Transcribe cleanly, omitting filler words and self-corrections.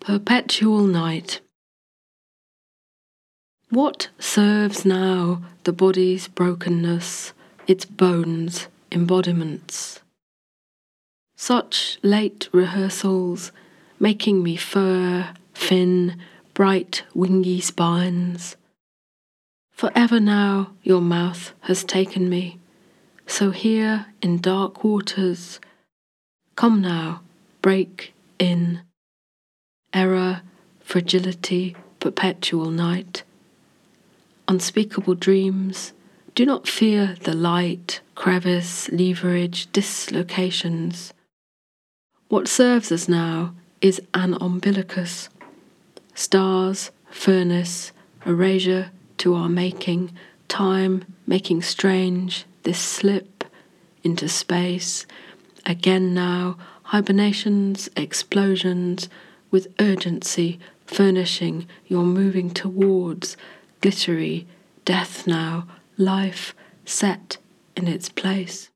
Perpetual night. What serves now the body's brokenness, its bones, embodiments? Such late rehearsals, making me fur, fin, bright wingy spines. Forever now your mouth has taken me, so here in dark waters, come now, break in. Error, fragility, perpetual night. Unspeakable dreams, do not fear the light, crevice, leverage, dislocations. What serves us now is an umbilicus. Stars, furnace, erasure to our making, time making strange this slip into space. Again now, hibernations, explosions, with urgency furnishing your moving towards glittery death now, life set in its place.